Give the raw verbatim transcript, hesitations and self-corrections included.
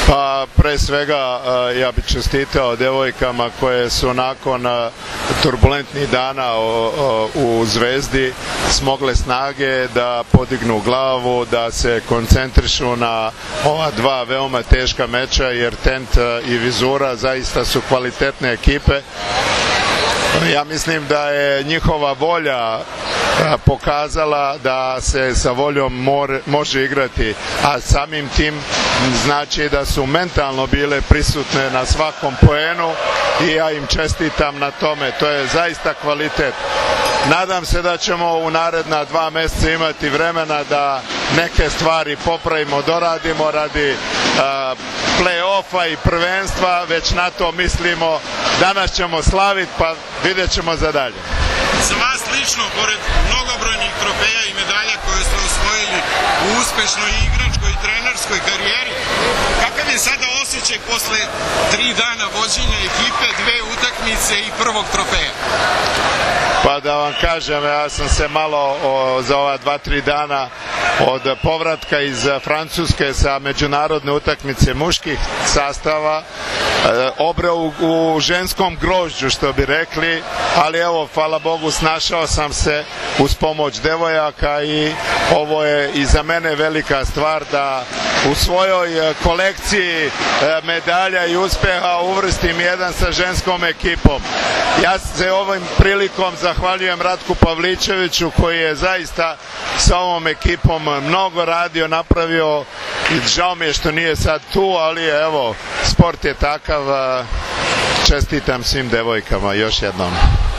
Pa pre svega ja bih čestitao devojkama koje su nakon turbulentnih dana u Zvezdi smogle snage da podignu glavu, da se koncentrišu na ova dva veoma teška meča, jer Tent i Vizura zaista su kvalitetne ekipe. Ja mislim da je njihova volja pokazala da se sa voljom može igrati, a samim tim znači da su mentalno bile prisutne na svakom poenu i ja im čestitam na tome. To je zaista kvalitet. Nadam se da ćemo u naredna dva meseca imati vremena da neke stvari popravimo, doradimo radi play-offa i prvenstva, već na to mislimo. Danas ćemo slaviti, pa vidjet ćemo za dalje. Za vas lično, pored mnogobrojnih trofeja i medalja koje ste osvojili u uspešnoj igračkoj i trenerskoj karijeri, kakav je sada osjećaj posle tri dana vođenja ekipe, dve utakmice i prvog trofeja? Pa da vam kažem, ja sam se malo o, za ova dva, tri dana od povratka iz Francuske sa međunarodne utakmice muških sastava e, obrao u, u ženskom grožđu, što bi rekli, ali evo, hvala Bogu, snašao sam se uz pomoć devojaka i ovo je i za mene velika stvar da u svojoj kolekciji medalja i uspeha uvrstim jedan sa ženskom ekipom. Ja se ovim prilikom zahvaljujem Ratku Pavličeviću koji je zaista sa ovom ekipom mnogo radio, napravio i žao mi je što nije sad tu, ali evo, sport je takav. Čestitam svim devojkama još jednom.